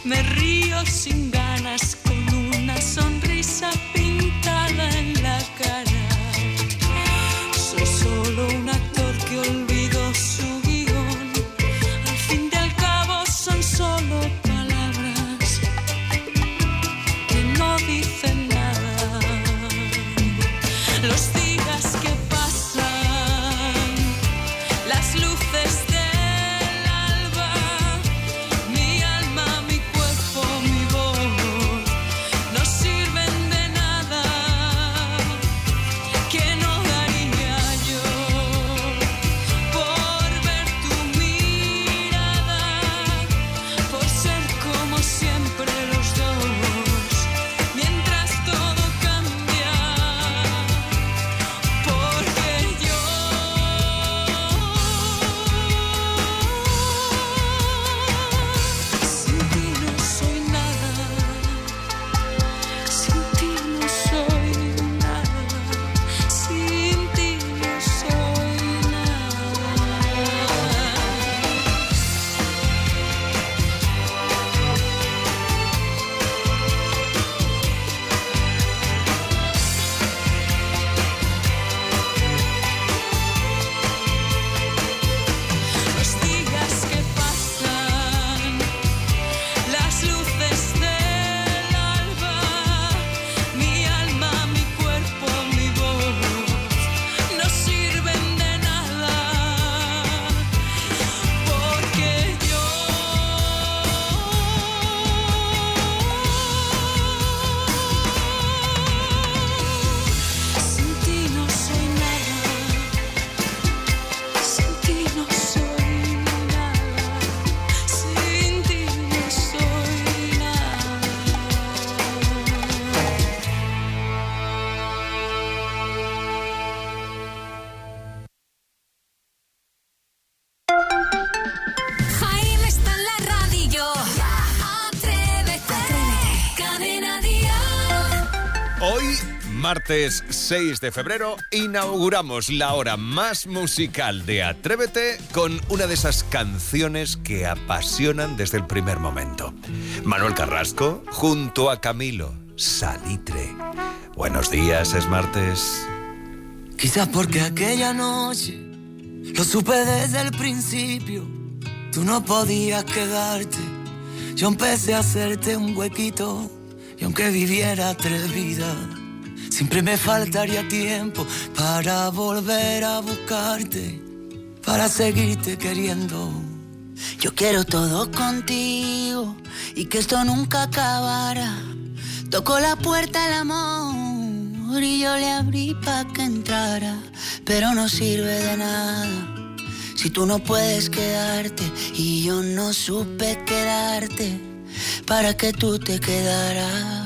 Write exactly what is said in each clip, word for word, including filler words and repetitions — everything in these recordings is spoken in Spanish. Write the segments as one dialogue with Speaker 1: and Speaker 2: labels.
Speaker 1: Me río sin ganas con una sonrisa pintada en la cara. Soy solo un actor que olvidó su guión. Al fin y al cabo son solo palabras que no dicen nada. Los días que pasan, las luces de
Speaker 2: Martes seis de febrero inauguramos la hora más musical de Atrévete con una de esas canciones que apasionan desde el primer momento. Manuel Carrasco junto a Camilo, Salitre. Buenos días, es martes.
Speaker 3: Quizás porque aquella noche lo supe desde el principio. Tú no podías quedarte. Yo empecé a hacerte un huequito y aunque viviera tres vidas, siempre me faltaría tiempo para volver a buscarte, para seguirte queriendo.
Speaker 4: Yo quiero todo contigo y que esto nunca acabara. Tocó la puerta el amor y yo le abrí pa' que entrara, pero no sirve de nada si tú no puedes quedarte y yo no supe quedarte para que tú te quedaras.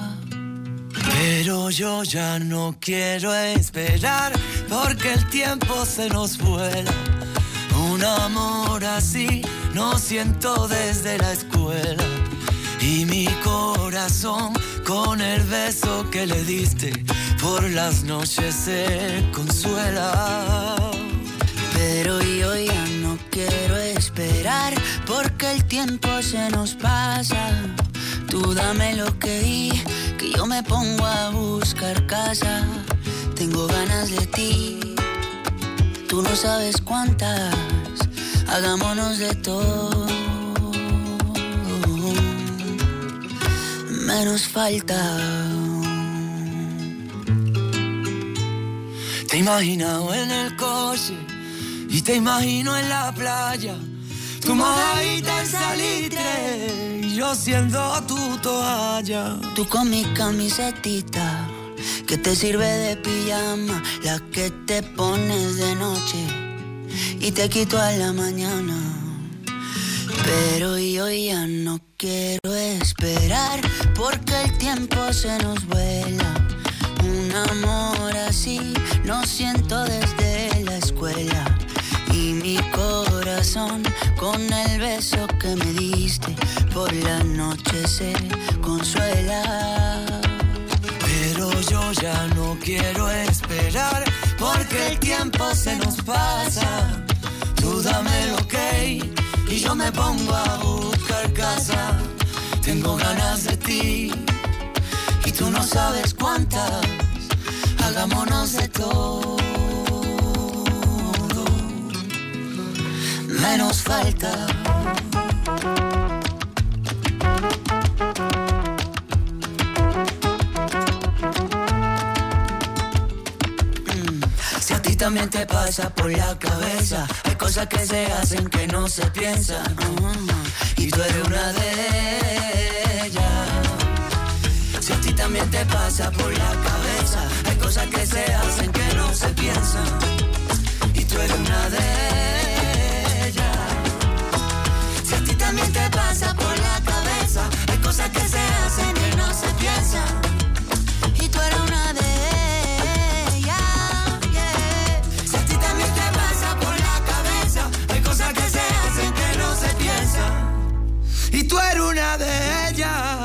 Speaker 3: Pero yo ya no quiero esperar porque el tiempo se nos vuela. Un amor así no siento desde la escuela. Y mi corazón con el beso que le diste por las noches se consuela.
Speaker 4: Pero yo ya no quiero esperar porque el tiempo se nos pasa. Tú dame lo que di, que yo me pongo a buscar casa. Tengo ganas de ti, tú no sabes cuántas. Hagámonos de todo, menos falta.
Speaker 3: Te he imaginado en el coche y te imagino en la playa. Tu mojadita en salitre y yo siendo tu toalla.
Speaker 4: Tú con mi camisetita que te sirve de pijama, la que te pones de noche y te quito a la mañana. Pero yo ya no quiero esperar porque el tiempo se nos vuela. Un amor así no siento desde la escuela. Y mi corazón con el beso que me diste por la noche se consuela.
Speaker 3: Pero yo ya no quiero esperar porque el tiempo se nos pasa. Tú dame el ok y yo me pongo a buscar casa.
Speaker 4: tengo ganas de ti y tú no sabes cuántas. Hagámonos de todo, menos falta. Si a ti también te pasa por la cabeza, hay cosas que se hacen que no se piensan, uh-huh. Y tú eres una de ellas. Si a ti también te pasa por la cabeza, hay cosas que se hacen que no se piensan, y tú eres una de ellas. Si a ti también te pasa por la cabeza, hay cosas que se hacen que no se piensan, y tú eres una de ellas. Yeah. Si a ti también te pasa por la cabeza, hay cosas que se hacen que no se piensan, y tú eres una de ellas.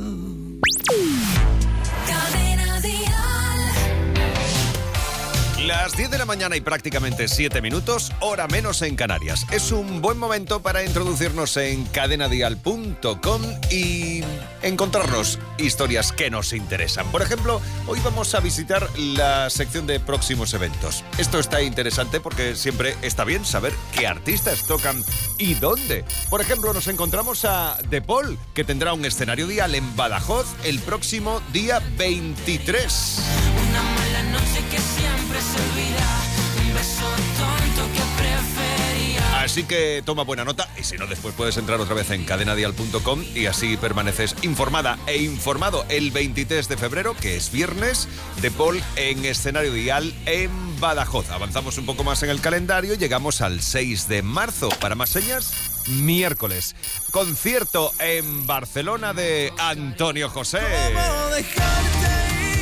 Speaker 2: Las diez de la mañana y prácticamente siete minutos, hora menos en Canarias. Es un buen momento para introducirnos en cadena dial punto com y encontrarnos historias que nos interesan. Por ejemplo, hoy vamos a visitar la sección de próximos eventos. Esto está interesante porque siempre está bien saber qué artistas tocan y dónde. Por ejemplo, nos encontramos a De Paul, que tendrá un escenario dial en Badajoz el próximo día veintitrés.
Speaker 1: Una mala noche que siempre se olvida, un beso tonto que prefería.
Speaker 2: Así que toma buena nota y si no, después puedes entrar otra vez en cadena dial punto com y así permaneces informada e informado. El veintitrés de febrero, que es viernes, De Paul en escenario dial en Badajoz. Avanzamos un poco más en el calendario, llegamos al seis de marzo. Para más señas, miércoles, concierto en Barcelona de Antonio José.
Speaker 3: ¿Cómo dejarte?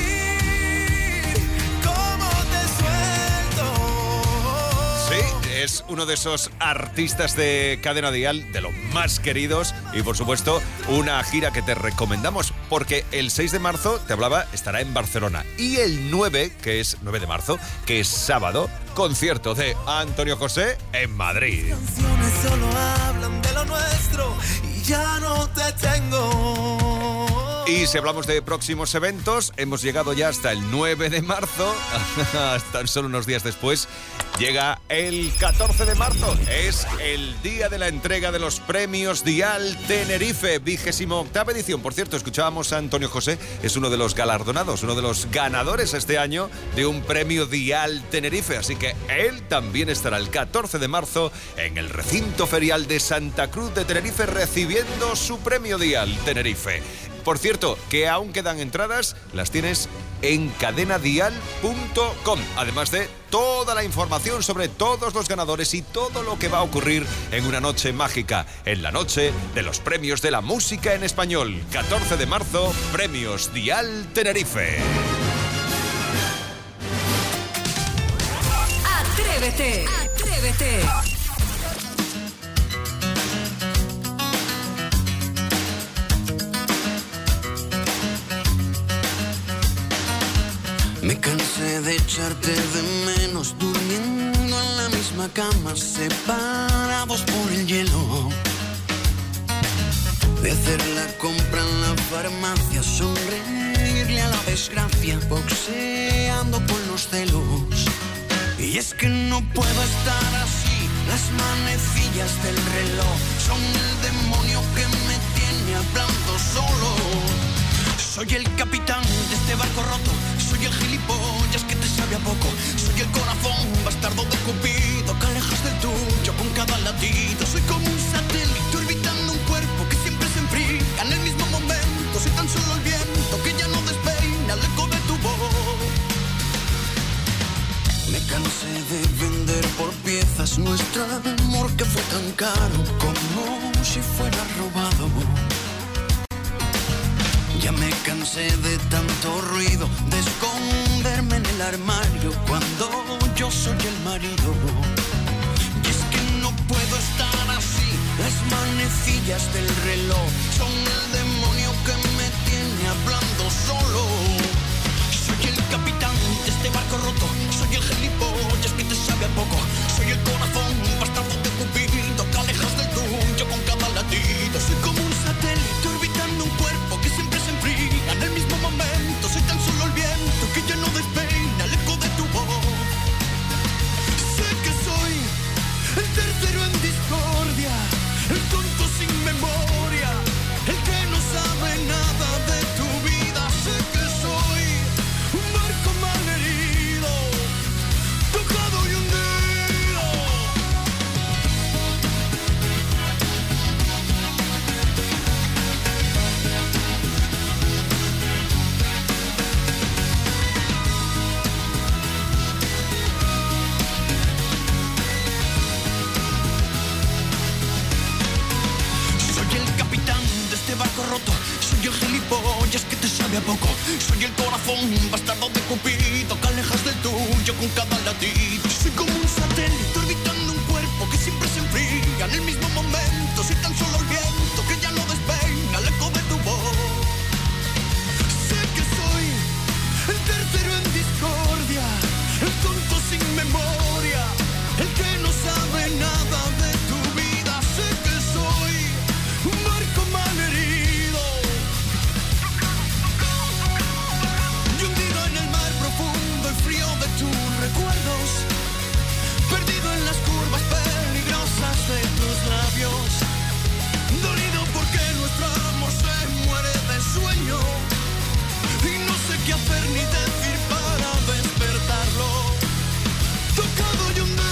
Speaker 2: Es uno de esos artistas de cadena dial, de los más queridos, y por supuesto una gira que te recomendamos porque el seis de marzo, te hablaba, estará en Barcelona, y el nueve, que es nueve de marzo, que es sábado, concierto de Antonio José en Madrid.
Speaker 3: Las canciones solo hablan de lo nuestro y ya no te tengo.
Speaker 2: Y si hablamos de próximos eventos, hemos llegado ya hasta el nueve de marzo, tan solo unos días después, llega el catorce de marzo, es el día de la entrega de los premios Dial Tenerife, vigésima octava edición. Por cierto, escuchábamos a Antonio José, es uno de los galardonados, uno de los ganadores este año de un premio Dial Tenerife, así que él también estará el catorce de marzo en el recinto ferial de Santa Cruz de Tenerife recibiendo su premio Dial Tenerife. Por cierto, que aún quedan entradas, las tienes en cadena dial punto com, además de toda la información sobre todos los ganadores y todo lo que va a ocurrir en una noche mágica, en la noche de los premios de la música en español. catorce de marzo, premios Dial Tenerife.
Speaker 5: Atrévete, atrévete.
Speaker 4: Me cansé de echarte de menos, durmiendo en la misma cama, separados por el hielo. De hacer la compra en la farmacia, sonreírle a la desgracia, boxeando con los celos. Y es que no puedo estar así, las manecillas del reloj son el demonio que me tiene hablando solo. Soy el capitán de este barco roto, soy el gilipollas que te sabe a poco, soy el corazón bastardo de Cupido que alejas del tuyo con cada latido. Soy como un satélite orbitando un cuerpo que siempre se enfría en el mismo momento. Soy tan solo el viento que ya no despeina el eco de tu voz. Me cansé de vender por piezas nuestro amor que fue tan caro como si fuera robado. Ya me cansé de tanto ruido, de esconderme en el armario cuando yo soy el marido. Y es que no puedo estar así, las manecillas del reloj son el demonio que me tiene hablando solo. Soy el capitán de este barco roto, soy el gilipollas que te sabe a poco, soy el corazón bastardo de Cupido que alejas del tuyo con cada latido. Soy como un satélite orbitando
Speaker 6: poco. Soy el corazón bastardo de Cupido que alejas del tuyo con cada latido. Soy como un satélite orbitando un cuerpo que siempre se enfría en el mismo momento. Soy tan solo el viento que ya no despeina el eco de tu voz. Sé que soy el tercero en discordia, el tonto sin memoria, el que no sabe nada de tu vida. Sé que soy un barco malherido y hundido en el mar profundo y frío de tus recuerdos, perdido en las curvas peligrosas de tus labios, dolido porque nuestro amor se muere de sueño y no sé qué hacer ni decir para despertarlo. Tocado y hundido.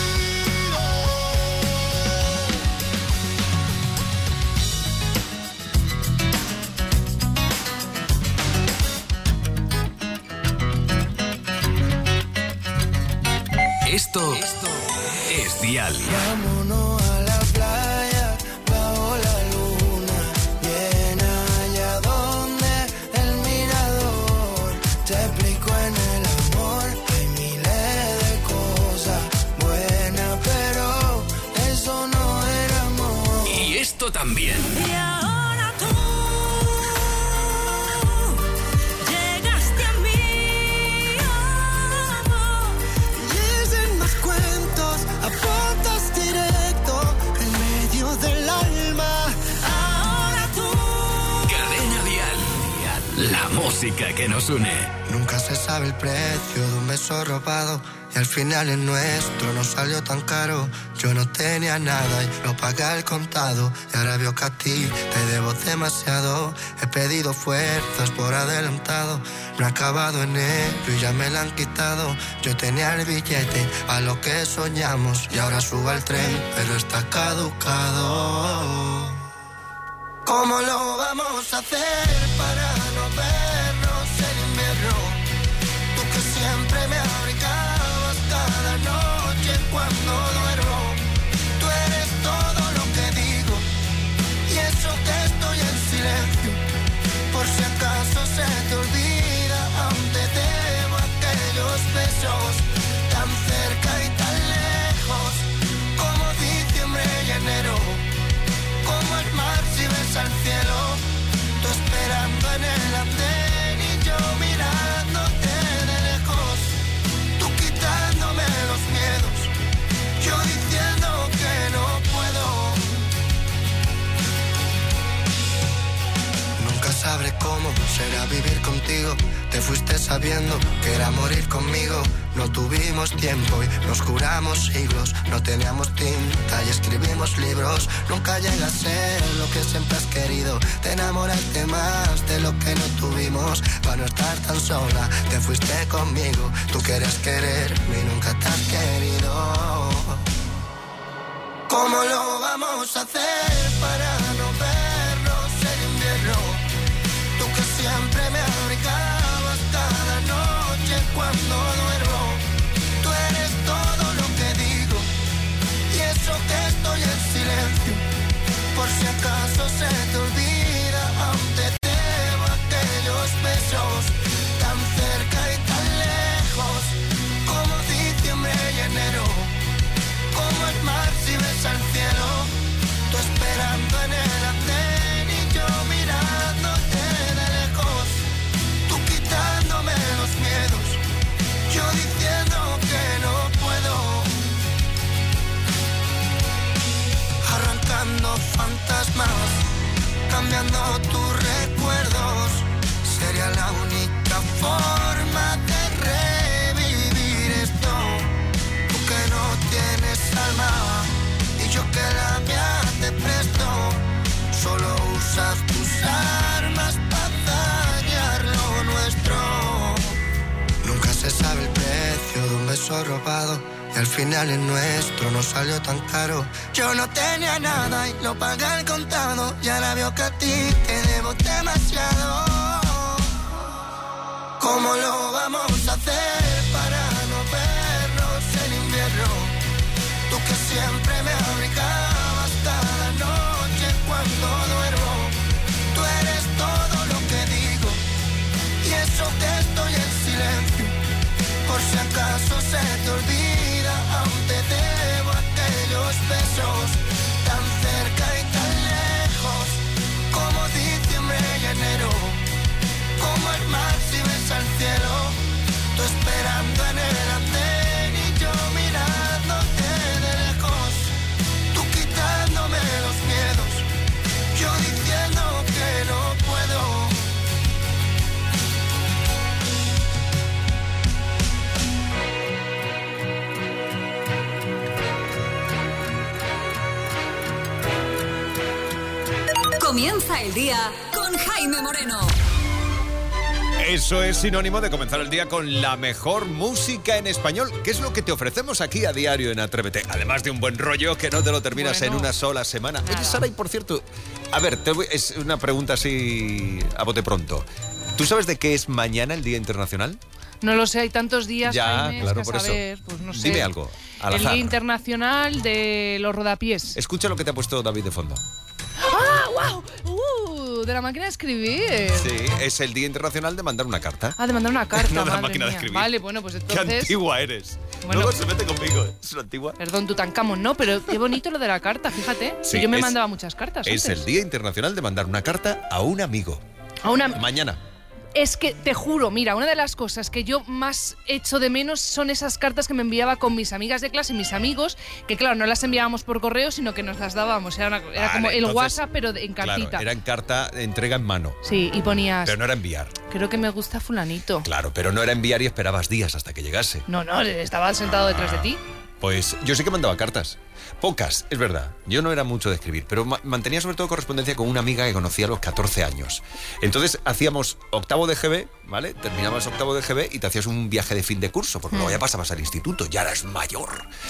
Speaker 7: Esto, Esto es Dial.
Speaker 3: Vámonos a la playa, bajo la luna llena, allá donde el mirador te explico en el amor. Hay miles de cosas buenas, pero eso no era amor.
Speaker 7: Y esto también.
Speaker 1: Y ahora tú llegaste a mí, oh,
Speaker 3: Y dicen más cuentos, apuntas directo en medio del alma.
Speaker 1: ahora tú.
Speaker 7: Cadena Dial. La música que nos une.
Speaker 3: Nunca se sabe el precio de un beso robado y al final el nuestro no salió tan caro. Yo no tenía nada y lo pagué al contado y ahora veo que a ti te debo demasiado. He pedido fuerzas por adelantado, no he acabado en ello y ya me la han quitado. Yo tenía el billete a lo que soñamos y ahora subo al tren pero está caducado. ¿Cómo lo vamos a hacer para no vernos en invierno? Tú que siempre me abrigabas cada noche cuando duermo. Tú eres todo lo que digo y eso que estoy en silencio. Por si acaso se te olvida, aún te debo aquellos besos tan cerca y tan lejos, como diciembre y enero, como el mar si ves al cielo. Tú esperando en el andén y yo mirándote de lejos. Tú quitándome los miedos, yo diciendo que no puedo. Nunca sabré cómo será vivir contigo. Te fuiste sabiendo que era morir conmigo. No tuvimos tiempo y nos juramos siglos. No teníamos tinta y escribimos libros. Nunca llega a ser lo que siempre has querido. Te enamoraste más de lo que no tuvimos. Para no estar tan sola, te fuiste conmigo. Tú querías quererme y nunca te has querido. ¿Cómo lo vamos a hacer para no vernos en invierno? Tú que siempre me abrigabas cada noche cuando duermo. Tú eres todo lo que digo y eso que estoy en silencio. Por si acaso se te olvida, aún te debo aquellos besos tan cerca y tan lejos, como diciembre y enero, como el mar si ves al cielo. Tú esperando en el andén y yo mirándote de lejos. Tú quitándome los miedos, yo diciendo que no puedo. Arrancando fantasmas, cambiando tus recuerdos. Sería la única forma de revivir esto. Tú que no tienes alma y yo que la mía te presto. Solo usas tus armas para dañar lo nuestro. Nunca se sabe el precio de un beso robado y al final el nuestro no salió tan caro. Yo no tenía nada y lo pagué al contado y ahora veo que a ti te debo demasiado. ¿Cómo lo vamos a hacer para no vernos en invierno? Tú que siempre me abrigabas cada noche cuando duermo. Tú eres todo lo que digo y
Speaker 5: Comienza el día con Jaime Moreno.
Speaker 2: Eso es sinónimo de comenzar el día con la mejor música en español, que es lo que te ofrecemos aquí a diario en Atrévete. Además de un buen rollo que no te lo terminas bueno, en una sola semana. Nada. Oye, Sara, y por cierto, a ver, te voy, es una pregunta así a bote pronto. ¿Tú sabes de qué es mañana el Día Internacional?
Speaker 8: No lo sé, hay tantos días,
Speaker 2: ya,
Speaker 8: Jaime,
Speaker 2: claro,
Speaker 8: que
Speaker 2: por
Speaker 8: saber,
Speaker 2: eso.
Speaker 8: Pues no sé.
Speaker 2: Dime algo, al
Speaker 8: El
Speaker 2: azar.
Speaker 8: Día Internacional de los Rodapiés.
Speaker 2: Escucha lo que te ha puesto David de fondo.
Speaker 8: ¡Ah, wow! ¡Uh! De la máquina de escribir.
Speaker 2: Sí, es el Día Internacional de mandar una carta.
Speaker 8: Ah, de mandar una carta,
Speaker 2: no de la
Speaker 8: madre
Speaker 2: máquina
Speaker 8: mía.
Speaker 2: de escribir.
Speaker 8: Vale, bueno, pues entonces...
Speaker 2: ¡Qué antigua eres!
Speaker 8: Bueno,
Speaker 2: Luego se mete conmigo, es una antigua.
Speaker 8: Perdón, Tutankamón, no, pero qué bonito lo de la carta, fíjate.
Speaker 2: Sí,
Speaker 8: yo me
Speaker 2: es,
Speaker 8: mandaba muchas cartas
Speaker 2: Es
Speaker 8: antes.
Speaker 2: el Día Internacional de mandar una carta a un amigo.
Speaker 8: A una...
Speaker 2: Mañana.
Speaker 8: Es que, te juro, mira, una de las cosas que yo más echo de menos son esas cartas que me enviaba con mis amigas de clase y mis amigos, que claro, no las enviábamos por correo, sino que nos las dábamos. Era, una, era vale, como el entonces, WhatsApp, pero en cartita.
Speaker 2: Claro, era en carta, entrega en mano.
Speaker 8: Sí, y ponías...
Speaker 2: Pero no era enviar.
Speaker 8: Creo que me gusta fulanito.
Speaker 2: Claro, pero no era enviar y esperabas días hasta que llegase.
Speaker 8: No, no, estaba sentado detrás de ti.
Speaker 2: Pues yo sí que mandaba cartas. Pocas, es verdad. Yo no era mucho de escribir, pero ma- mantenía sobre todo correspondencia con una amiga que conocía a los catorce años. Entonces hacíamos octavo de G B, ¿vale? Terminabas octavo de G B y te hacías un viaje de fin de curso, porque mm. luego ya pasabas al instituto, ya eras mayor.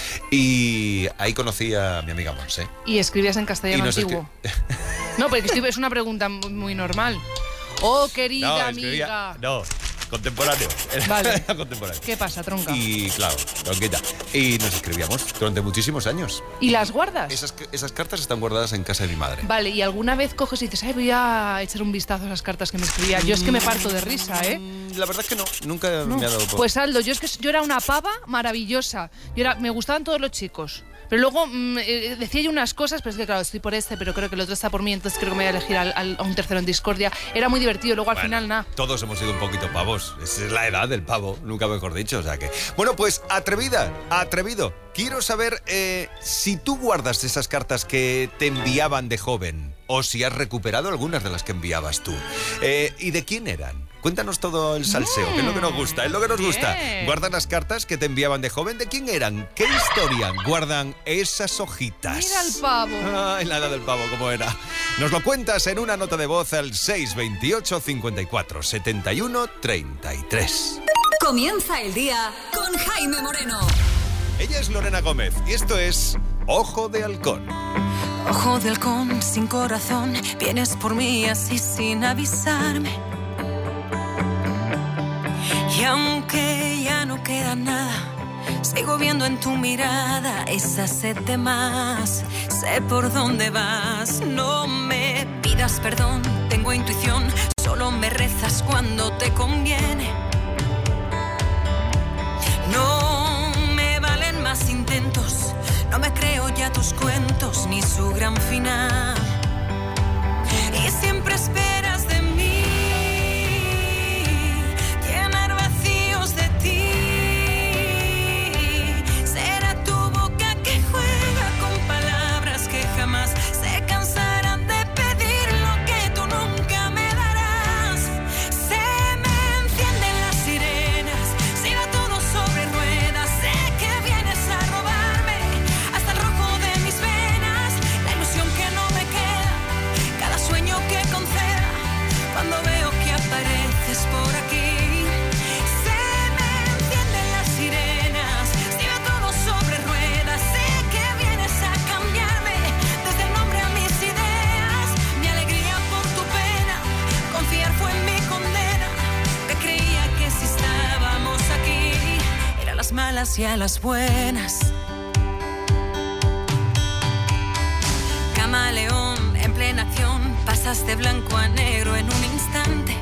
Speaker 2: Y ahí conocí a mi amiga Monse.
Speaker 8: ¿Y escribías en castellano antiguo? Escri- no, porque es una pregunta muy normal. Oh, querida
Speaker 2: no,
Speaker 8: amiga.
Speaker 2: Escribía, no. Contemporáneo.
Speaker 8: Vale.
Speaker 2: Contemporáneo.
Speaker 8: ¿Qué pasa, tronca?
Speaker 2: Y claro, tronquita. Y nos escribíamos durante muchísimos años.
Speaker 8: ¿Y las guardas?
Speaker 2: Esas, esas cartas están guardadas en casa de mi madre.
Speaker 8: Vale, ¿y alguna vez coges y dices, ay, voy a echar un vistazo a esas cartas que me escribía? Yo es que me parto de risa, ¿eh?
Speaker 2: La verdad es que no, nunca no. me ha dado por...
Speaker 8: Pues Aldo, yo es que yo era una pava maravillosa. Yo era, me gustaban todos los chicos. Pero luego mmm, eh, decía yo unas cosas, pero es que claro, estoy por este, pero creo que el otro está por mí, entonces creo que me voy a elegir al, al, a un tercero en discordia. Era muy divertido, luego al
Speaker 2: bueno,
Speaker 8: final nada.
Speaker 2: Todos hemos sido un poquito pavos. Esa es la edad del pavo, nunca mejor dicho. O sea que. Bueno, pues atrevida, atrevido. Quiero saber eh, si tú guardas esas cartas que te enviaban de joven o si has recuperado algunas de las que enviabas tú. Eh, ¿Y de quién eran? Cuéntanos todo el salseo, mm, que es lo que nos gusta, es lo que nos bien. gusta. ¿Guardan las cartas que te enviaban de joven? ¿De quién eran? ¿Qué historia guardan esas hojitas?
Speaker 8: Mira el pavo.
Speaker 2: Ay, la edad del pavo, ¿cómo era? Nos lo cuentas en una nota de voz al seis veintiocho cincuenta y cuatro setenta y uno treinta y tres.
Speaker 5: Comienza el día con Jaime Moreno.
Speaker 2: Ella es Lorena Gómez y esto es Ojo de Halcón.
Speaker 9: Ojo de halcón sin corazón, vienes por mí así sin avisarme. Y aunque ya no queda nada, sigo viendo en tu mirada esa sed de más. Sé por dónde vas, no me pidas perdón, tengo intuición, solo me rezas cuando te conviene. No me valen más intentos, no me creo ya tus cuentos ni su gran final. Y siempre esperas de mí llenar vacíos de ti. Será tu boca que juega con palabras que jamás se cansarán de pedir lo que tú nunca me darás. Se me encienden las sirenas, si va todo sobre ruedas. Sé que vienes a robarme hasta el rojo de mis venas, la ilusión que no me queda, cada sueño que conceda, cuando veo que apareces por aquí. Se me encienden las sirenas, si va todo sobre ruedas. Sé que vienes a cambiarme desde el nombre a mis ideas. Mi alegría por tu pena, confiar fue en mi condena, que creía que si estábamos aquí eran las malas y a las buenas. Camaleón en plena acción, pasas de blanco a negro en un instante.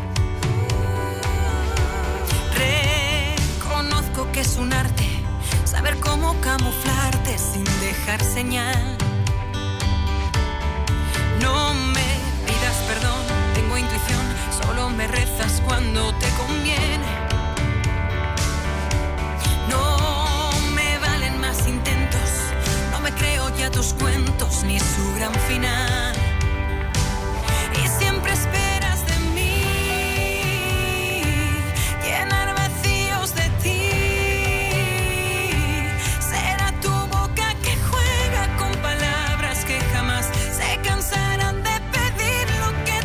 Speaker 9: Reconozco que es un arte saber cómo camuflarte sin dejar señal. No me pidas perdón, tengo intuición, solo me rezas cuando te conviene. No me valen más intentos, no me creo ya tus cuentos ni su gran final. Y siempre esperas de mí llenar vacíos de ti. Será tu boca que juega con palabras que jamás se cansarán de pedir lo que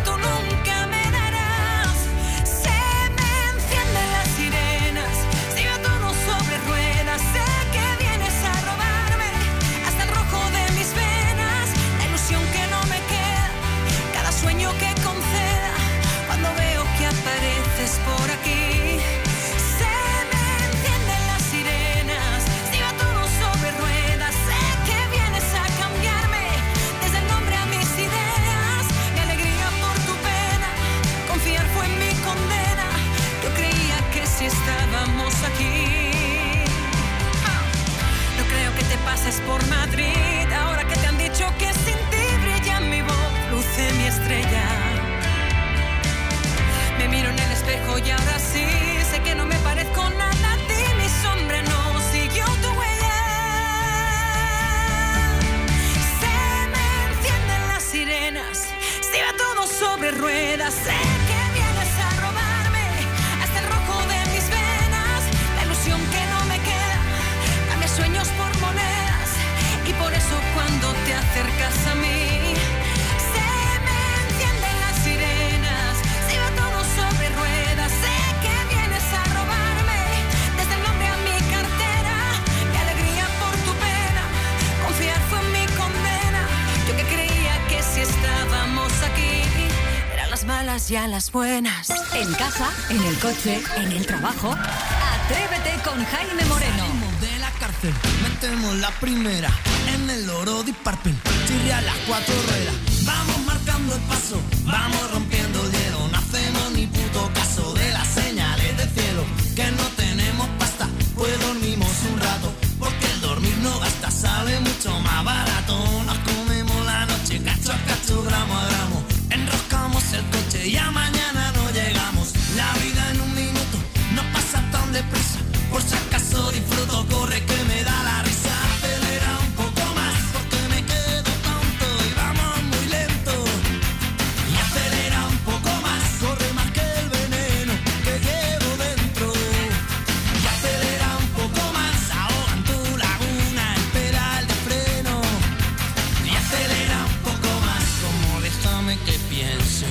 Speaker 9: ruedas. Sé que vienes a robarme hasta el rojo de mis venas, la ilusión que no me queda, cambia sueños por monedas, y por eso cuando te acercas a mí se me encienden las sirenas, se va todo sobre ruedas. Sé que vienes a robarme desde el nombre a mi cartera, mi alegría por tu pena, confiar fue mi condena. Yo que creía que si estábamos aquí eran las malas y a las buenas.
Speaker 5: En casa, en el coche, en el trabajo. Atrévete con Jaime Moreno.
Speaker 3: Salimos de la cárcel, metemos la primera en el oro de Parpel, chirria las cuatro ruedas. Vamos marcando el paso, vamos rompiendo el hielo. No hacemos ni puto caso de las señales del cielo. Que no tenemos pasta, pues dormimos un rato, porque el dormir no gasta, sale mucho más barato. Nos comemos la noche, cacho a cacho, gramo a gramo. Enroscamos el coche y a mañana no llegamos. La vida en un minuto no pasa tan deprisa, por si acaso disfruto, corre que me da la risa. Acelera un poco más, porque me quedo tonto y vamos muy lento. Y acelera un poco más, corre más que el veneno que llevo dentro. Y acelera un poco más, ahoga en tu laguna el pedal de freno. Y acelera un poco más, como déjame que piense.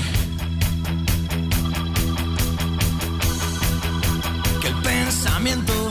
Speaker 3: Que el pensamiento.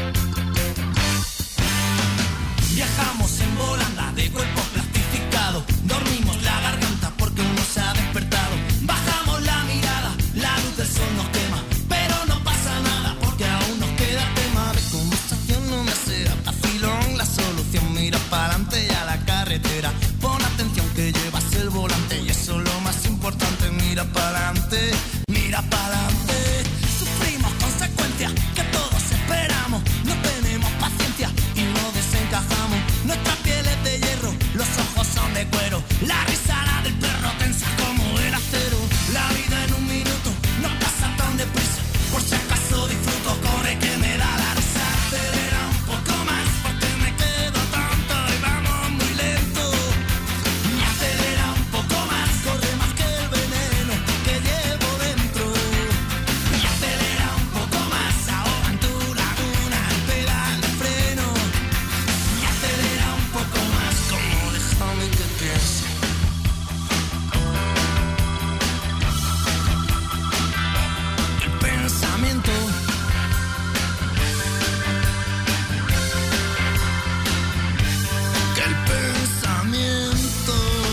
Speaker 3: Viajamos en volanda de cuerpo plastificado, dormimos la garganta porque uno se ha despertado. Bajamos la mirada, la luz del sol nos quema, pero no pasa nada porque aún nos queda tema. De conversación no me sea vacilón la solución, mira para adelante y a la carretera. Pon atención que llevas el volante y eso es lo más importante. Mira para adelante, mira para adelante. Sufrimos consecuencias que todos esperamos, no tenemos paciencia y no desencajamos. Nuestra piel es de hierro, los ojos son de cuero, la risa la del perro tensa como el acero. La vida en un minuto no pasa tan deprisa, por si acaso disfruto, corre que me da la risa. Acelera un poco más, porque me quedo tonto y vamos muy lento. Y acelera un poco más, corre más que el veneno que llevo dentro. Y acelera un poco más, ahoga en tu laguna el pedal de freno. Y acelera un poco más, como déjame que piense. El pensamiento. Que el pensamiento.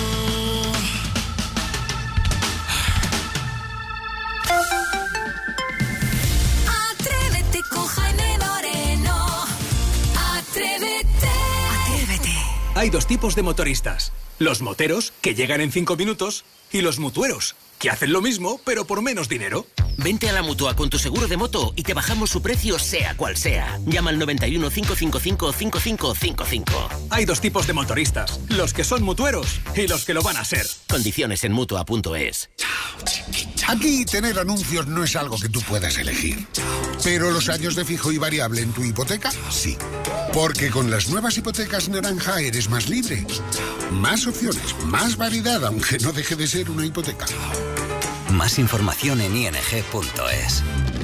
Speaker 5: Atrévete con Jaime Moreno. Atrévete. Atrévete.
Speaker 7: Hay dos tipos de motoristas. Los moteros, que llegan en cinco minutos, y los mutueros, que hacen lo mismo, pero por menos dinero.
Speaker 10: Vente a la Mutua con tu seguro de moto y te bajamos su precio sea cual sea. Llama al noventa y uno, cinco cinco cinco, cinco cinco cinco cinco.
Speaker 7: Hay dos tipos de motoristas, los que son mutueros y los que lo van a ser.
Speaker 10: Condiciones en Mutua punto es.
Speaker 11: Aquí tener anuncios no es algo que tú puedas elegir. Pero los años de fijo y variable en tu hipoteca, sí. Porque con las nuevas hipotecas naranja eres más libre. Más opciones, más variedad, aunque no deje de ser una hipoteca.
Speaker 12: Más información en i n g punto es.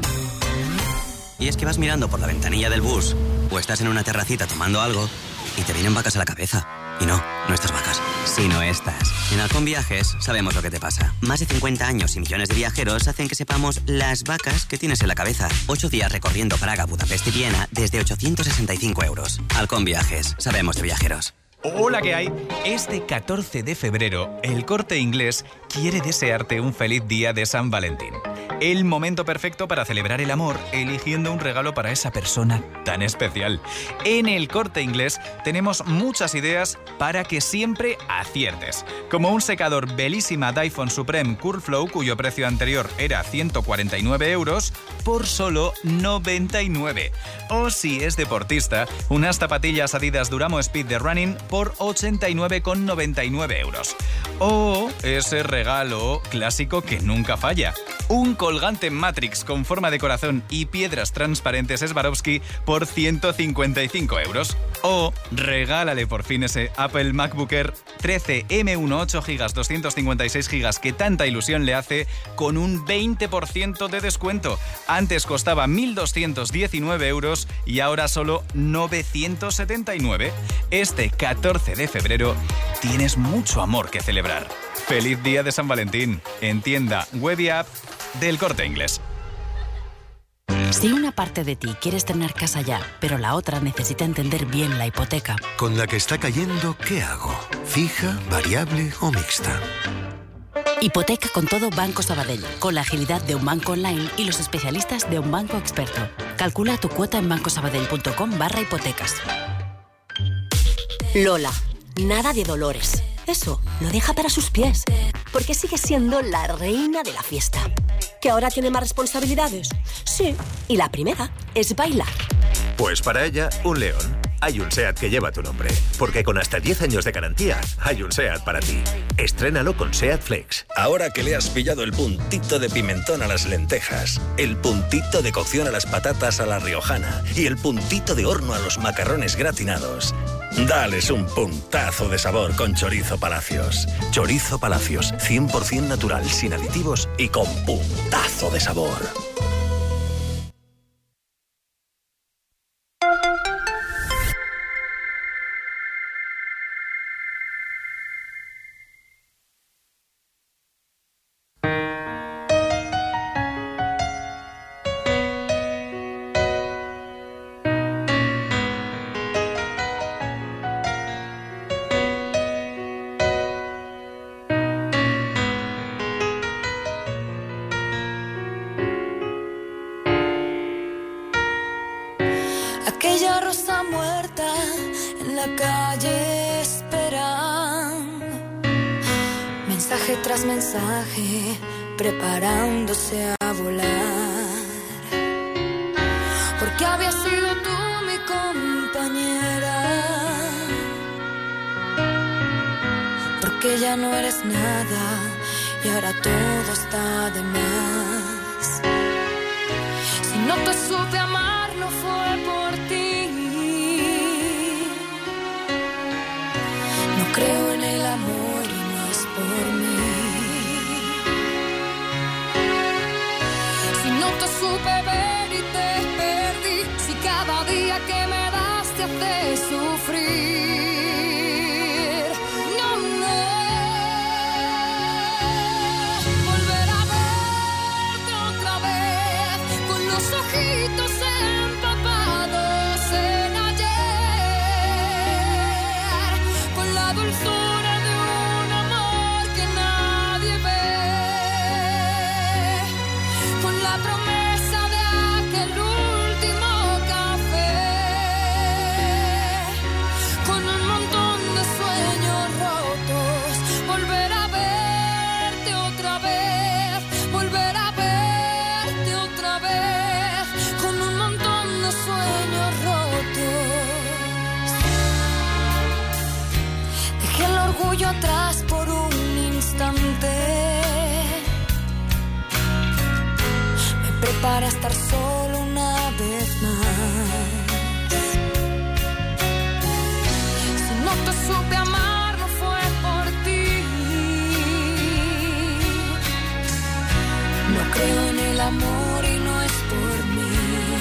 Speaker 12: Y es que vas mirando por la ventanilla del bus o estás en una terracita tomando algo y te vienen vacas a la cabeza. Y no, no estas vacas, sino estas. En Halcón Viajes sabemos lo que te pasa. Más de cincuenta años y millones de viajeros hacen que sepamos las vacas que tienes en la cabeza. Ocho días recorriendo Praga, Budapest y Viena desde ochocientos sesenta y cinco euros. Halcón Viajes, sabemos de viajeros.
Speaker 13: Hola, ¿qué hay? Este catorce de febrero, el Corte Inglés quiere desearte un feliz día de San Valentín. El momento perfecto para celebrar el amor, eligiendo un regalo para esa persona tan especial. En el Corte Inglés tenemos muchas ideas para que siempre aciertes. Como un secador Bellissima Dyphon Supreme Curlflow, cuyo precio anterior era ciento cuarenta y nueve euros, por solo noventa y nueve. O si es deportista, unas zapatillas Adidas Duramo Speed de Running por ochenta y nueve con noventa y nueve euros. O ese regalo clásico que nunca falla, Un colgante Matrix con forma de corazón y piedras transparentes Swarovski por ciento cincuenta y cinco euros. O regálale por fin ese Apple MacBook Air trece M uno ocho gigas, doscientos cincuenta y seis gigas que tanta ilusión le hace con un veinte por ciento de descuento. Antes costaba mil doscientos diecinueve euros y ahora solo novecientos setenta y nueve. Este catorce de febrero tienes mucho amor que celebrar. ¡Feliz día de San Valentín! En tienda, web y app del Corte Inglés.
Speaker 14: Si una parte de ti quiere estrenar casa ya, pero la otra necesita entender bien la hipoteca.
Speaker 15: Con la que está cayendo, ¿qué hago? ¿Fija, variable o mixta?
Speaker 14: Hipoteca con todo Banco Sabadell, con la agilidad de un banco online y los especialistas de un banco experto. Calcula tu cuota en bancosabadell.com barra hipotecas.
Speaker 16: Lola, nada de dolores. Eso lo deja para sus pies, porque sigue siendo la reina de la fiesta. ¿Que ahora tiene más responsabilidades? Sí, y la primera es bailar.
Speaker 17: Pues para ella, un león. Hay un SEAT que lleva tu nombre, porque con hasta diez años de garantía, hay un SEAT para ti. Estrénalo con SEAT Flex.
Speaker 18: Ahora que le has pillado el puntito de pimentón a las lentejas, el puntito de cocción a las patatas a la riojana y el puntito de horno a los macarrones gratinados, dales un puntazo de sabor con Chorizo Palacios. Chorizo Palacios, cien por ciento natural, sin aditivos y con puntazo de sabor.
Speaker 9: Aquella rosa muerta en la calle esperando, mensaje tras mensaje, preparándose a volar. Porque habías sido tú mi compañera, porque ya no eres nada y ahora todo está de más. Si no te supe amar no fue por ti. No creo en el amor y no es por mí. Si no te supe ver y te perdí, si cada día que me das te hace sufrir. No, no. Volver a verte otra vez con los ojitos empapados en ayer, con la dulzura de un amor que nadie ve, con la promesa de aquel último café, con un montón de sueños rotos. Volver a verte otra vez, volver a verte otra vez, con un montón de sueños rotos. Dejé el orgullo atrás por un instante, me preparé a estar solo una vez más. Si no te supe amar no fue por ti. No creo en el amor y no es por mí.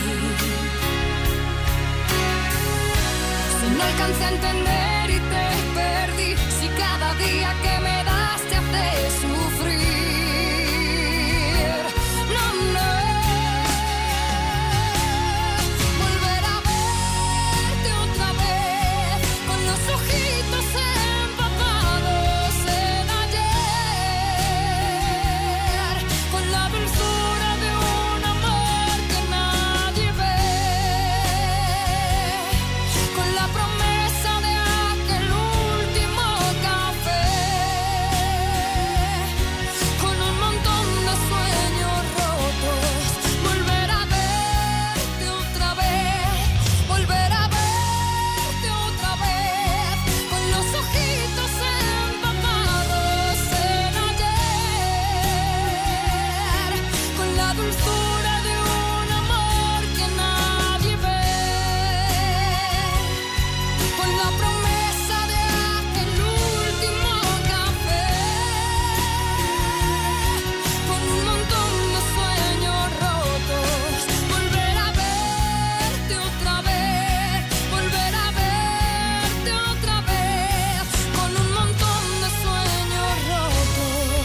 Speaker 9: Si no alcancé a entender y te perdí, si cada día que me das te hace sufrir. No, no. Volver a verte otra vez con los ojitos empapados en ayer, con la dulzura de un amor que nadie ve, con la promesa de aquel último café, la dulzura de un amor que nadie ve, con la promesa de aquel último café, con un montón de sueños rotos, volver a verte otra vez, volver a verte otra vez, con un montón de sueños rotos.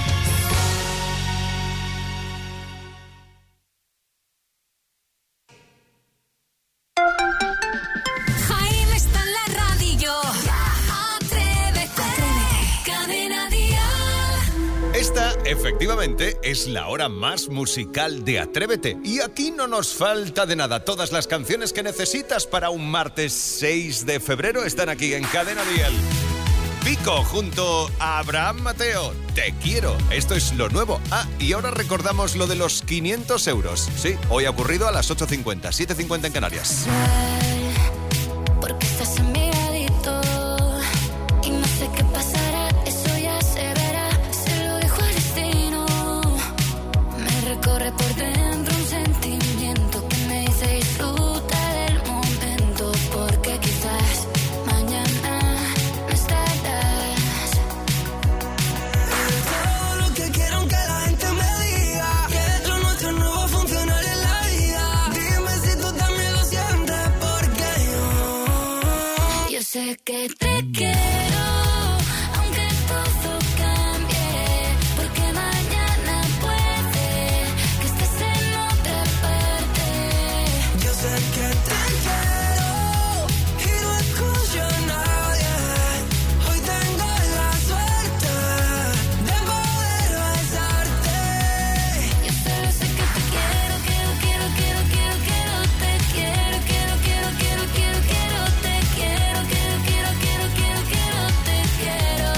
Speaker 9: Jaime está en la radio. Atrévete, Cadena Dial.
Speaker 2: Esta, efectivamente, es la hora más musical de Atrévete. Y aquí no nos falta de nada. Todas las canciones que necesitas para un martes seis de febrero están aquí en Cadena Dial. Vico junto a Abraham Mateo. Te quiero. Esto es lo nuevo. Ah, y ahora recordamos lo de los quinientos euros. Sí, hoy ha ocurrido a las ocho cincuenta, siete cincuenta en Canarias.
Speaker 9: Porque estás en mi ladito y no sé qué pasará, eso ya se verá, se lo dejo al destino. Me recorre por dentro un sentimiento que me dice disfruta del momento, porque quizás mañana no estarás.
Speaker 3: Todo lo que quiero que la gente me diga, que lo nuestro no va a funcionar en la vida. Dime si tú también lo sientes, porque yo
Speaker 9: Yo sé que te quiero, aunque todo cambie, porque mañana puede que estés en otra parte.
Speaker 3: Yo sé que te quiero y no escucho a nadie. Hoy tengo la suerte de poder besarte.
Speaker 9: Yo solo sé que te quiero, quiero, quiero, quiero, quiero, quiero, te quiero, quiero, quiero, quiero, quiero, quiero, te quiero, quiero, quiero, quiero, quiero, quiero, te quiero.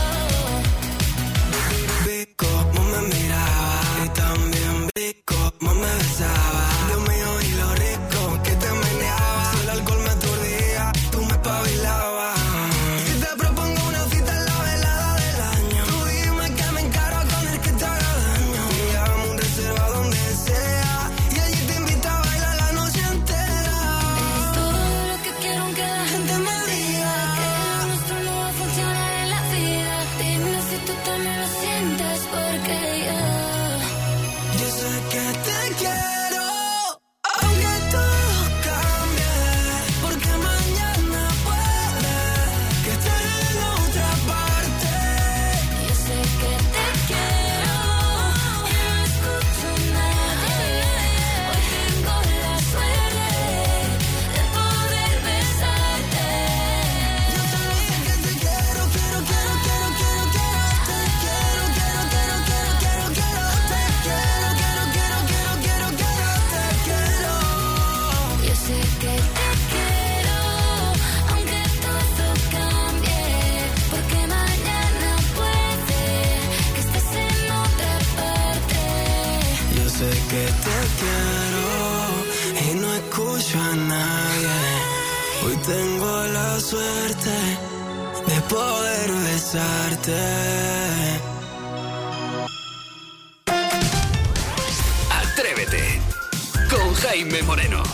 Speaker 3: Vi cómo me miraba y también vi cómo me besaba. Dios mío, y lo rico que te meneaba. Si el alcohol me aturdía, tú me espabilabas. Y te propongo una cita en la velada del año. Tú dime que me encaro con el que te haga daño. Llegamos un reserva donde sea y allí te invito a bailar la noche entera.
Speaker 9: Todo lo que quiero que la gente me diga, que lo nuestro no va a funcionar en la vida. Dime si tú también lo sientes, porque yo
Speaker 3: Yo sé que te quiero, aunque todo cambie, porque mañana puede que estés en otra parte.
Speaker 9: Yo sé que te quiero y no escucho a nadie. Hoy tengo la suerte de poder besarte.
Speaker 3: Yo solo sé que te quiero, quiero, quiero, quiero, quiero, quiero. Te quiero, quiero, quiero, quiero, quiero, quiero. Te quiero, quiero, quiero, quiero, quiero, quiero. Te quiero.
Speaker 9: Yo sé que te quiero, aunque todo cambie, porque mañana puede que estés en otra parte.
Speaker 3: Yo sé que te quiero y no escucho a nadie. Hoy tengo la suerte de poder besarte.
Speaker 19: Atrévete con Jaime Moreno.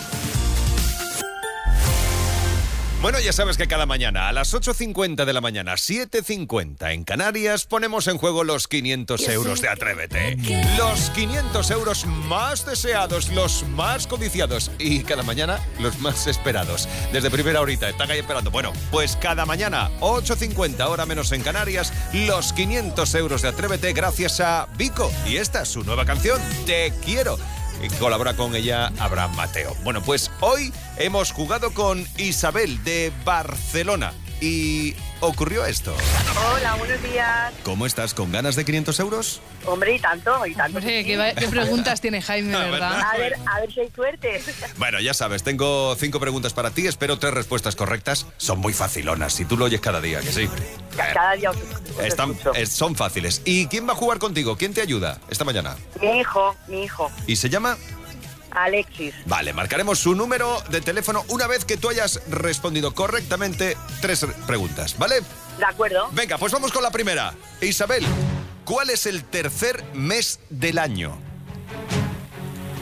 Speaker 2: Bueno, ya sabes que cada mañana a las ocho cincuenta de la mañana, siete cincuenta en Canarias, ponemos en juego los quinientos euros de Atrévete. Los quinientos euros más deseados, los más codiciados y cada mañana los más esperados. Desde primera horita, están ahí esperando. Bueno, pues cada mañana, ocho cincuenta, hora menos en Canarias, los quinientos euros de Atrévete gracias a Vico. Y esta es su nueva canción, Te Quiero. Y colabora con ella Abraham Mateo. Bueno, pues hoy hemos jugado con Isabel de Barcelona y ocurrió esto.
Speaker 20: Hola, buenos días.
Speaker 2: ¿Cómo estás? ¿Con ganas de quinientos euros?
Speaker 20: Hombre, y tanto, y tanto.
Speaker 8: Hombre, ¿qué, va- qué preguntas tiene Jaime, verdad?
Speaker 20: A ver, a ver si hay suerte.
Speaker 2: Bueno, ya sabes, tengo cinco preguntas para ti, espero tres respuestas correctas. Son muy facilonas, si tú lo oyes cada día, que sí.
Speaker 20: Cada día os, os
Speaker 2: Están,
Speaker 20: escucho.
Speaker 2: eh, son fáciles. ¿Y quién va a jugar contigo? ¿Quién te ayuda esta mañana?
Speaker 20: Mi hijo, mi hijo,
Speaker 2: ¿Y se llama?
Speaker 20: Alexis.
Speaker 2: Vale, marcaremos su número de teléfono una vez que tú hayas respondido correctamente tres preguntas, ¿vale?
Speaker 20: De acuerdo.
Speaker 2: Venga, pues vamos con la primera. Isabel, ¿cuál es el tercer mes del año?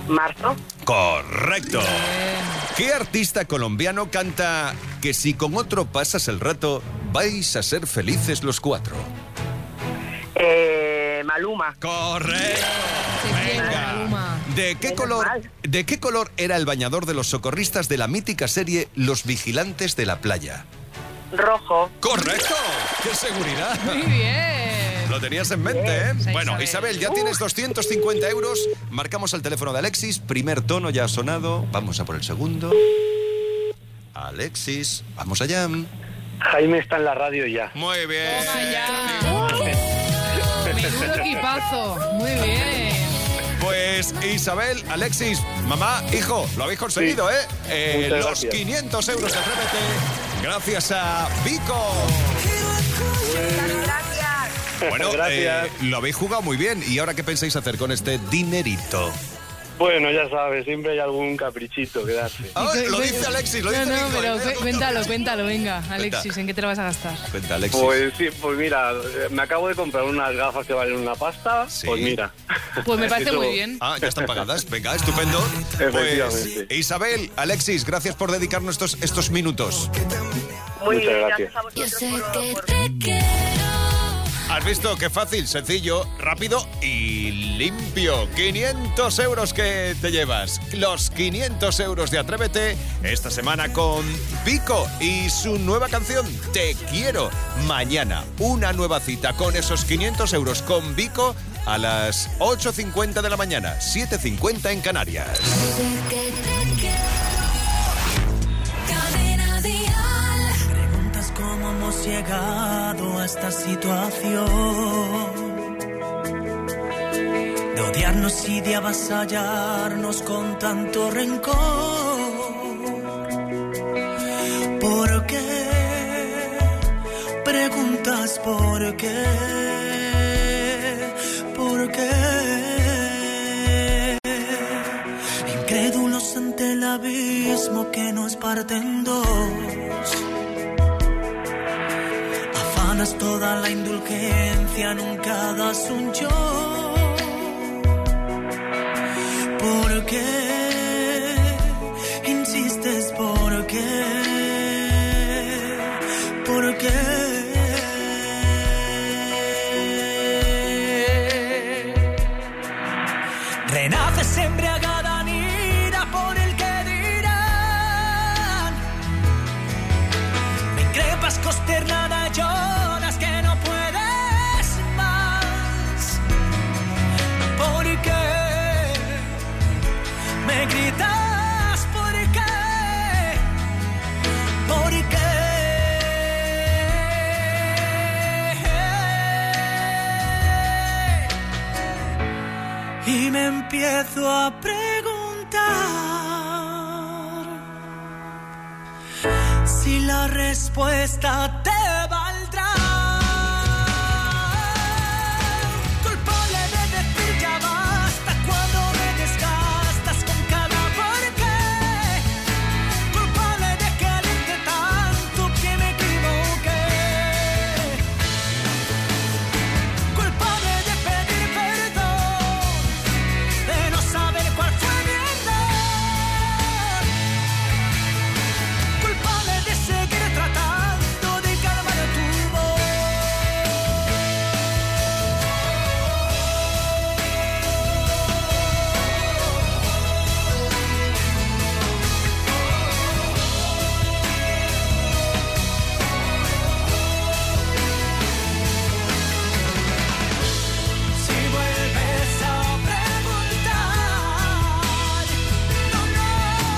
Speaker 20: Marzo.
Speaker 2: Correcto. ¿Qué artista colombiano canta que si con otro pasas el rato, vais a ser felices los cuatro?
Speaker 20: Eh, Maluma.
Speaker 2: Correcto. Venga. ¿De qué color, ¿De qué color era el bañador de los socorristas de la mítica serie Los Vigilantes de la Playa?
Speaker 20: Rojo.
Speaker 2: ¡Correcto! ¡Qué seguridad!
Speaker 8: Muy bien.
Speaker 2: Lo tenías en mente, ¿eh?
Speaker 8: Sí,
Speaker 2: Bueno,
Speaker 8: Isabel,
Speaker 2: Isabel ya
Speaker 8: Uf.
Speaker 2: tienes doscientos cincuenta euros. Marcamos el teléfono de Alexis. Primer tono ya ha sonado. Vamos a por el segundo. Alexis, vamos allá.
Speaker 21: Jaime está en la radio ya.
Speaker 2: Muy bien.
Speaker 8: Toma ya. Menudo equipazo. Muy bien.
Speaker 2: Pues Isabel, Alexis, mamá, hijo, lo habéis conseguido,
Speaker 21: Sí.
Speaker 2: ¿eh? eh
Speaker 21: Muchas
Speaker 2: los
Speaker 21: gracias.
Speaker 2: quinientos euros de Atrévete, gracias a Vico. Bueno,
Speaker 21: Gracias.
Speaker 2: eh, lo habéis jugado muy bien. ¿Y ahora qué pensáis hacer con este dinerito?
Speaker 21: Bueno, ya sabes, siempre hay algún caprichito que darse.
Speaker 2: Ah, lo dice Alexis, lo
Speaker 8: No,
Speaker 2: dice
Speaker 8: no,
Speaker 2: Vico,
Speaker 8: pero
Speaker 2: ¿eh?
Speaker 8: cu- cuéntalo, cuéntalo, venga, Alexis,
Speaker 2: Cuenta.
Speaker 8: ¿en qué te lo vas a gastar?
Speaker 2: Cuenta, Alexis.
Speaker 21: Pues sí, pues mira, eh, me acabo de comprar unas gafas que valen una pasta.
Speaker 2: Sí.
Speaker 21: Pues mira.
Speaker 8: Pues me parece
Speaker 21: Eso-
Speaker 8: muy bien.
Speaker 2: Ah, ya están pagadas. Venga, estupendo.
Speaker 21: Efectivamente.
Speaker 2: Pues, Isabel, Alexis, gracias por dedicarnos estos, estos minutos.
Speaker 20: Muy
Speaker 21: Muchas
Speaker 20: bien,
Speaker 21: gracias.
Speaker 20: gracias a vosotros
Speaker 5: Yo sé
Speaker 20: por-
Speaker 5: que
Speaker 20: por-
Speaker 5: te quiero.
Speaker 2: ¿Has visto qué fácil, sencillo, rápido y limpio? quinientos euros que te llevas. Los quinientos euros de Atrévete esta semana con Vico y su nueva canción Te Quiero. Mañana una nueva cita con esos quinientos euros con Vico a las ocho cincuenta de la mañana, siete cincuenta en Canarias.
Speaker 5: Yo sé que te quiero. Cadena Dial.
Speaker 3: Preguntas cómo hemos llegado a esta situación de odiarnos y de avasallarnos con tanto rencor. ¿Por qué? Preguntas por qué, por qué. Incrédulos ante el abismo que nos parte en dos. Afanas toda la indulgencia, nunca das un yo. ¿Por qué insistes? ¿Por qué? ¿Por qué? Renaces embriagada, ira por el que dirán. Me increpas consternada, lloras que no puedes más. ¿Por qué me gritas? ¿Por qué? ¿Por qué? Y me empiezo a preguntar si la respuesta te valdrá. Culpable de decir ya basta cuando me desgastas con cada por qué. Culpable de quererte tanto que me equivoqué. Culpable de pedir perdón, de no saber cuál fue mi error. Culpable de seguir tratando de calmar tu voz. Si vuelves a preguntar, no, no,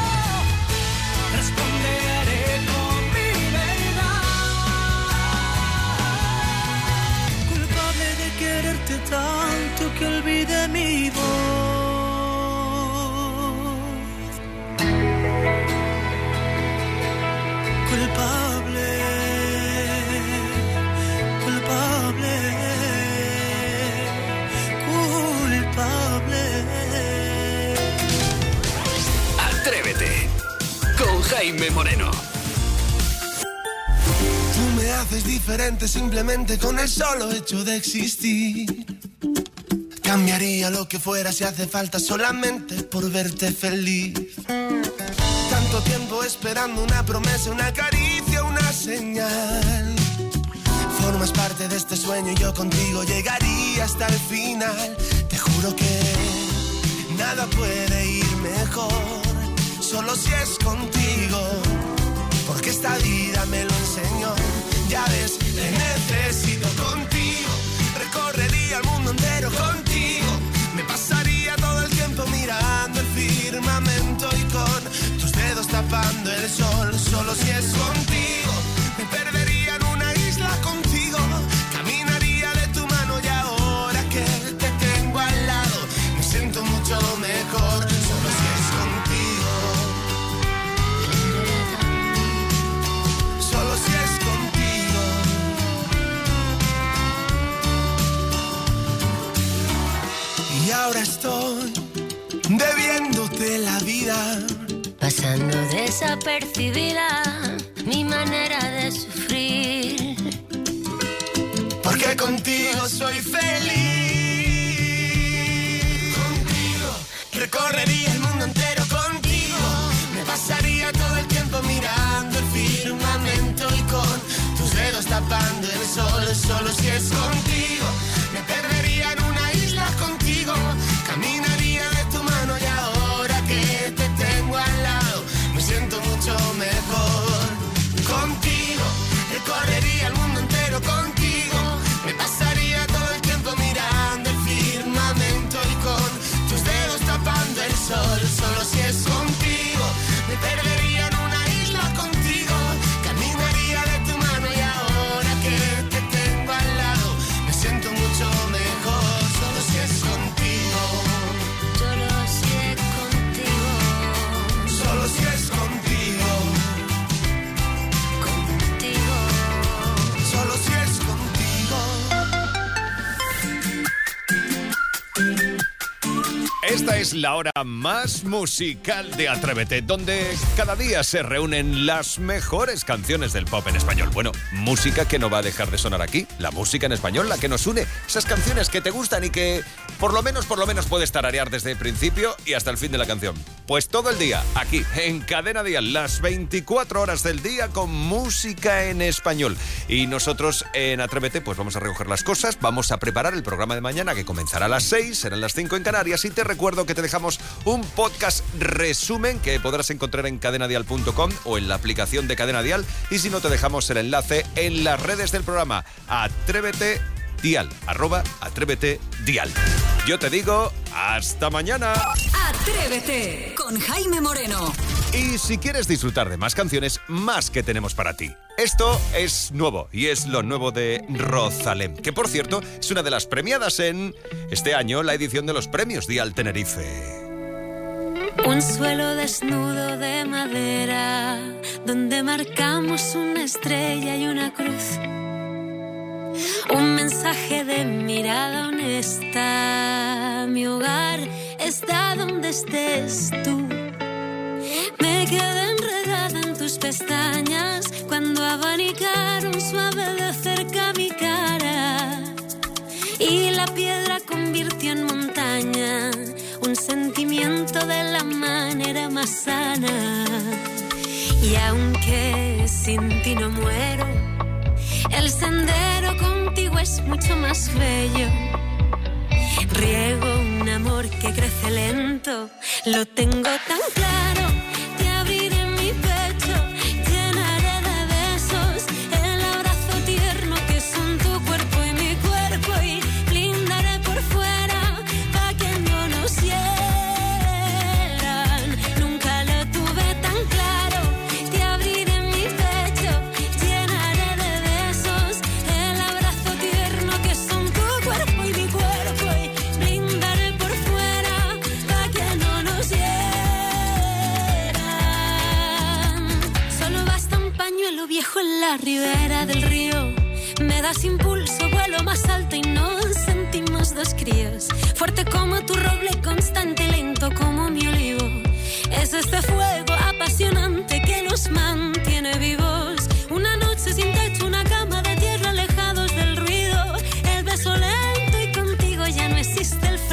Speaker 3: responderé con mi verdad. Culpable de quererte tanto que olvide mi voz. Culpable, culpable, culpable.
Speaker 19: Atrévete con Jaime Moreno.
Speaker 22: Tú me haces diferente simplemente con el solo hecho de existir.
Speaker 3: Cambiaría lo que fuera si hace falta solamente por verte feliz. Tanto tiempo esperando una promesa, una caricia, una señal. Formas parte de este sueño y yo contigo llegaría hasta el final. Te juro que nada puede ir mejor, solo si es contigo, porque esta vida me lo enseñó. Ya ves, te necesito contigo, recorrería el mundo entero contigo. Me pasaría todo el tiempo mirando el firmamento y con tus dedos tapando el sol. Solo si es contigo, me perdería en una isla contigo. Caminaría de tu mano y ahora que te tengo al lado me siento mucho mejor. Solo si es contigo, solo si es contigo. Y ahora estoy debiéndote la vida,
Speaker 4: pasando desapercibida mi manera de sufrir,
Speaker 3: porque contigo soy feliz. Contigo recorrería el mundo entero contigo. Me pasaría todo el tiempo mirando el firmamento y con tus dedos tapando el sol. Solo si es contigo, me perdería en una isla contigo. Caminaría de tu mano y ahora que te tengo al lado me siento mucho mejor. Contigo recorrería el mundo entero contigo. Me pasaría todo el tiempo mirando el firmamento y con tus dedos tapando el sol. Solo si es contigo, me perdería en una isla contigo. Caminaría de tu mano y ahora que te tengo al lado me siento mucho mejor. Solo si es contigo,
Speaker 4: solo si es contigo,
Speaker 3: solo si es contigo,
Speaker 4: contigo,
Speaker 3: solo si es contigo.
Speaker 2: Esta es la hora más musical de Atrévete, donde cada día se reúnen las mejores canciones del pop en español. Bueno, música que no va a dejar de sonar aquí, la música en español, la que nos une, esas canciones que te gustan y que por lo menos, por lo menos puedes tararear desde el principio y hasta el fin de la canción. Pues todo el día, aquí, en Cadena Dial, las veinticuatro horas del día con música en español. Y nosotros en Atrévete, pues vamos a recoger las cosas, vamos a preparar el programa de mañana que comenzará a las seis, serán las cinco en Canarias, y te recuerdo que te dejamos un podcast resumen que podrás encontrar en cadena dial punto com o en la aplicación de Cadena Dial, y si no, te dejamos el enlace en las redes del programa. Atrévete Dial, arroba Atrévete Dial. Yo te digo, hasta mañana.
Speaker 5: Atrévete con Jaime Moreno.
Speaker 2: Y si quieres disfrutar de más canciones, más que tenemos para ti. Esto es nuevo, y es lo nuevo de Rosalén, que por cierto es una de las premiadas en este año la edición de los premios Dial Tenerife.
Speaker 9: Un suelo desnudo de madera, donde marcamos una estrella y una cruz. Un mensaje de mirada honesta. Mi hogar está donde estés tú. Me quedé enredada en tus pestañas cuando abanicaron suave de cerca mi cara. Y la piedra convirtió en montaña un sentimiento de la manera más sana. Y aunque sin ti no muero, el sendero contigo es mucho más bello. Riego un amor que crece lento, lo tengo tan claro. Te abriré mi pecho, llenaré de besos el abrazo tierno que son tu cuerpo y mi cuerpo, y blindaré por fuera pa' que no nos hieran. Nunca lo tuve tan claro. Te abriré mi pecho, llenaré de besos el abrazo tierno que son tu cuerpo y mi cuerpo, y blindaré por fuera pa' que no nos hieran. Solo basta un pañuelo viejo en la ribera del río. Me das impulso, vuelo más alto y nos sentimos dos críos. Fuerte como tu roble, constante y lento como mi olivo. Es este fuego apasionante que nos mantiene vivos. Una noche sin techo, una cama de tierra, alejados del ruido. El beso lento y contigo ya no existe el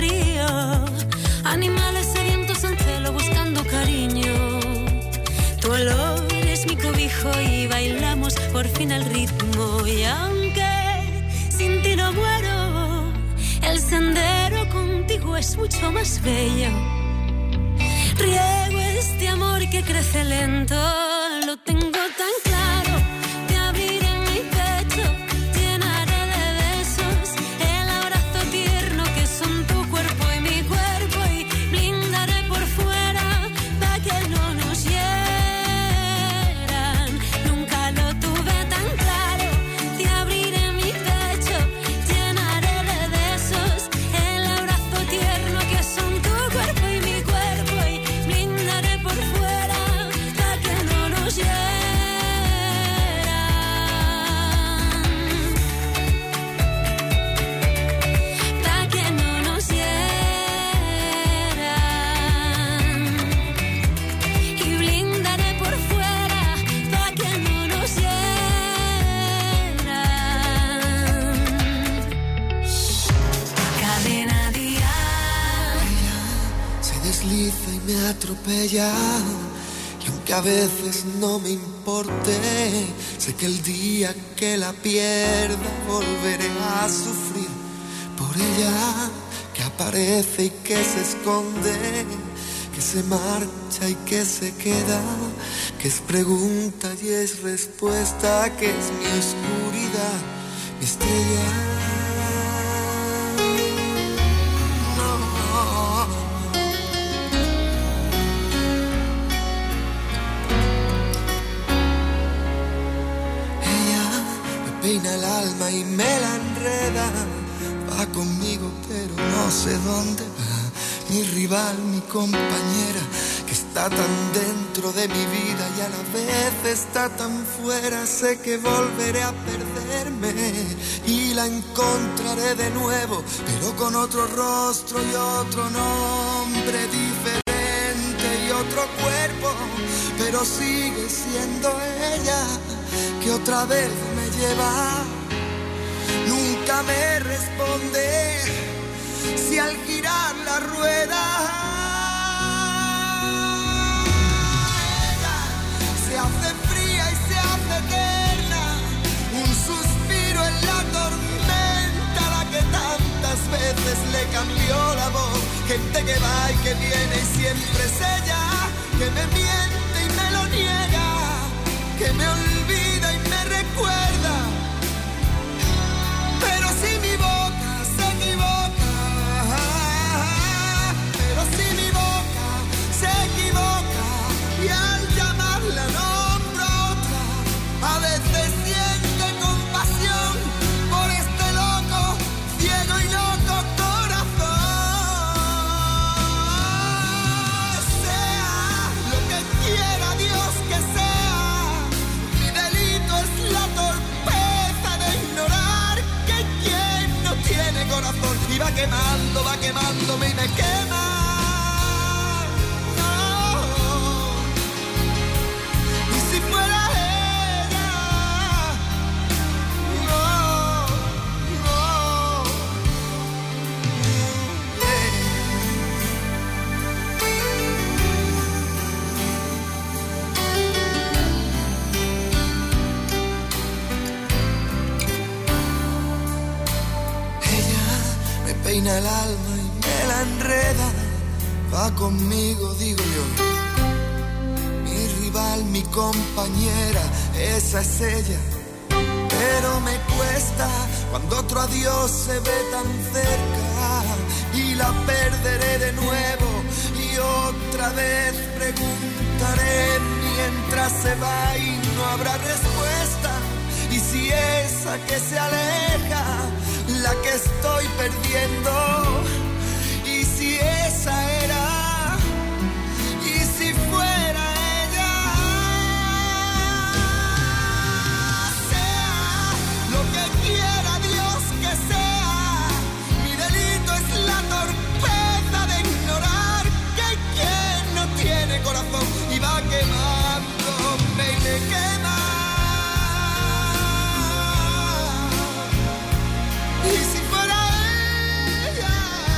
Speaker 4: domina el ritmo y aunque sin ti no muero, el sendero contigo es mucho más bello. Riego este amor que crece lento, lo tengo tan claro. Te abriré mi pecho, llenaré de besos el abrazo tierno que son tu cuerpo y mi cuerpo, y blindaré por fuera para que no nos hieran. Nunca lo tuve tan claro. Te abriré mi pecho, llenaré de besos el abrazo tierno que son tu cuerpo y mi cuerpo, y blindaré por fuera para que no nos hieran. Para que no nos hieran. Y blindaré por fuera para que no nos hieran. Cadena dial.
Speaker 3: Se desliza y me atropella, y aunque a veces no me importe, sé que el día que la pierda volveré a sufrir por ella, que aparece y que se esconde, que se marcha y que se queda, que es pregunta y es respuesta, que es mi oscuridad, mi estrella. No. Peina el alma y me la enreda, va conmigo pero no sé dónde va. Mi rival, mi compañera, que está tan dentro de mi vida y a la vez está tan fuera. Sé que volveré a perderme y la encontraré de nuevo, pero con otro rostro y otro nombre diferente y otro cuerpo, pero sigue siendo ella que otra vez me lleva. Nunca me responde si al girar la rueda ella se hace fría y se hace eterna, un suspiro en la tormenta, la que tantas veces le cambió la voz. Gente que va y que viene y siempre es ella, que me miente y me lo niega, que me olvida y me recuerda. Pero si mi boca se equivoca, pero si mi boca se equivoca y al llamarla nombro a otra, a veces siente compasión por este loco, ciego y loco corazón. Sea lo que quiera Dios que sea, mi delito es la torpeza de ignorar que quien no tiene corazón, y va quemando, va quemándome y me quema. No. Y si fuera ella, no, no. Ella me peina el alma y me la enreda, va conmigo, digo yo. Mi rival, mi compañera, esa es ella. Pero me cuesta cuando otro adiós se ve tan cerca y la perderé de nuevo, y otra vez preguntaré mientras se va y no habrá respuesta. Y si esa que se aleja, la que estoy perdiendo, y si esa era, y si fuera ella, sea lo que quiera Dios que sea, mi delito es la torpeza de ignorar que quien no tiene corazón, y va quemándome y me quema. Y si fuera ella,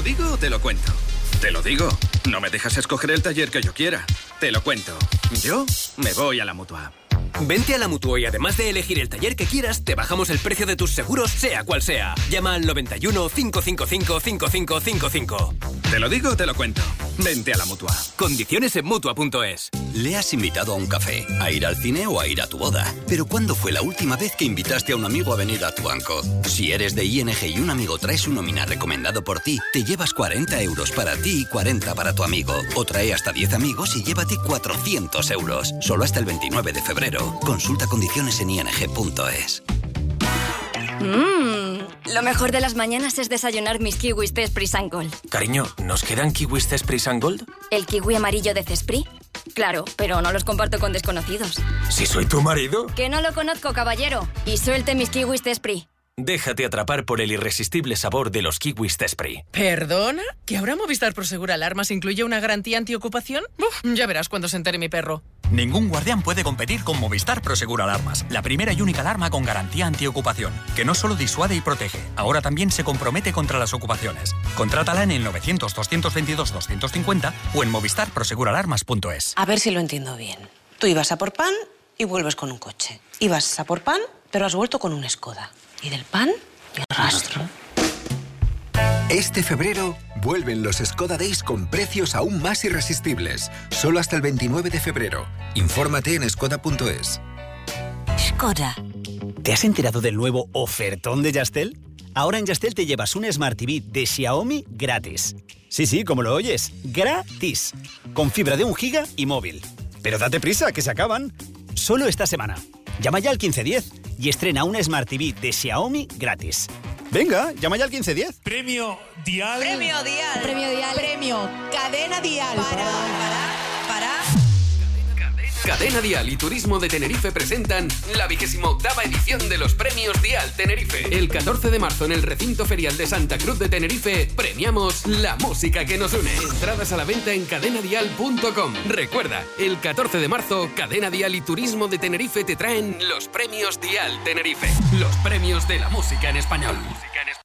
Speaker 19: digo o te lo cuento? Te lo digo. No me dejas escoger el taller que yo quiera. Te lo cuento. Yo me voy a la Mutua.
Speaker 6: Vente a la Mutua y además de elegir el taller que quieras, te bajamos el precio de tus seguros, sea cual sea. Llama al noventa y uno, cinco cinco cinco, cinco cinco cinco cinco.
Speaker 19: Te lo digo o te lo cuento. Vente a la Mutua.
Speaker 6: Condiciones en Mutua punto es.
Speaker 22: Le has invitado a un café, a ir al cine o a ir a tu boda. Pero ¿cuándo fue la última vez que invitaste a un amigo a venir a tu banco? Si eres de I N G y un amigo trae su nómina recomendado por ti, te llevas cuarenta euros para ti y cuarenta para tu amigo. O trae hasta diez amigos y llévate cuatrocientos euros. Solo hasta el veintinueve de febrero. Consulta condiciones en I N G punto es.
Speaker 23: Mmm, lo mejor de las mañanas es desayunar mis kiwis Cespris and Gold.
Speaker 24: Cariño, ¿nos quedan kiwis Cespris and Gold?
Speaker 23: ¿El kiwi amarillo de Cespri? Claro, pero no los comparto con desconocidos.
Speaker 24: ¿Si soy tu marido?
Speaker 23: Que no lo conozco, caballero. Y suelte mis kiwis Cespri.
Speaker 24: Déjate atrapar por el irresistible sabor de los kiwis Cespri.
Speaker 25: ¿Perdona? ¿Que ahora Movistar Prosegur Alarmas incluye una garantía antiocupación? Uf, ya verás cuando se entere mi perro.
Speaker 26: Ningún guardián puede competir con Movistar Prosegur Alarmas, la primera y única alarma con garantía antiocupación, que no solo disuade y protege, ahora también se compromete contra las ocupaciones. Contrátala en el novecientos, doscientos veintidós, doscientos cincuenta o en movistar prosegur alarmas punto es.
Speaker 27: A ver si lo entiendo bien. Tú ibas a por pan y vuelves con un coche. Ibas a por pan, pero has vuelto con un Skoda. Y del pan, ni rastro.
Speaker 28: Este febrero vuelven los Skoda Days con precios aún más irresistibles. Solo hasta el veintinueve de febrero. Infórmate en skoda punto es.
Speaker 27: Skoda.
Speaker 29: ¿Te has enterado del nuevo ofertón de Yastel? Ahora en Yastel te llevas un Smart T V de Xiaomi gratis. Sí, sí, como lo oyes, gratis. Con fibra de un giga y móvil. Pero date prisa, que se acaban. Solo esta semana. Llama ya al quince diez y estrena un Smart T V de Xiaomi gratis. Venga, llama ya al quince diez.
Speaker 30: Premio Dial.
Speaker 31: Premio Dial. Premio Dial. Premio Cadena Dial. Para, para, para.
Speaker 19: Cadena Dial y Turismo de Tenerife presentan la vigésima octava edición de los Premios Dial Tenerife. El catorce de marzo en el recinto ferial de Santa Cruz de Tenerife premiamos la música que nos une. Entradas a la venta en cadena dial punto com. Recuerda, el catorce de marzo, Cadena Dial y Turismo de Tenerife te traen los Premios Dial Tenerife. Los premios de la música en español. Música en español.